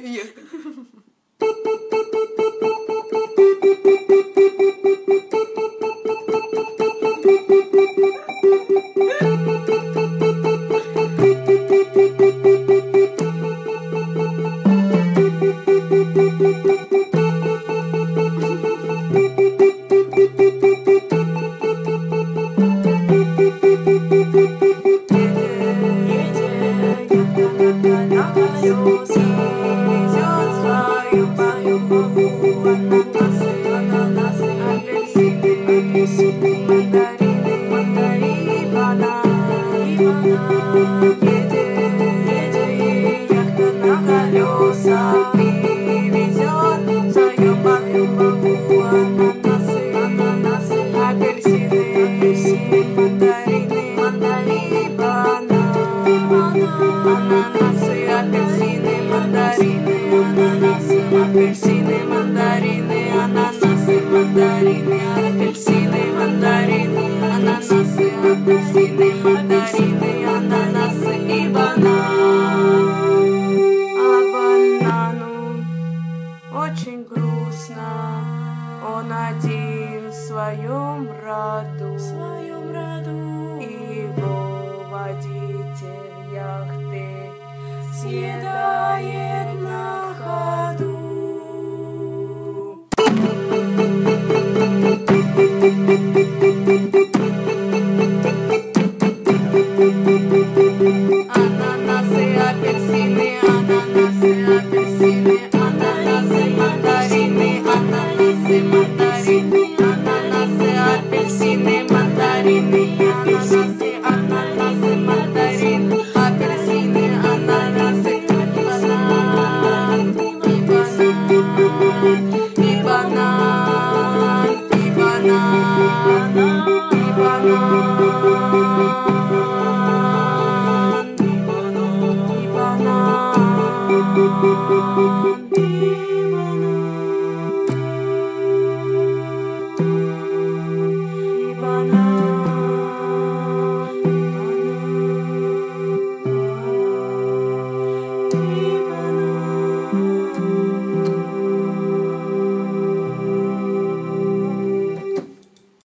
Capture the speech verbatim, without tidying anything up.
Ехали. Апельсины, мандарины, ананасы, мандарины, апельсины, мандарины, ананасы, апельсины, мандарины, ананасы и банан. А банану очень грустно, он один в своем роду, в своем роду. И его водитель яхты съедает на ходу. Ананасы, апельсины, ананасы, апельсины, ананасы, мандарины, ананасы, мандарины, ананасы, апельсины, мандарины, ананасы, ананасы, мандарины, апельсины, ананасы, банан, и банан, и банан, и банан, и банан, и банан.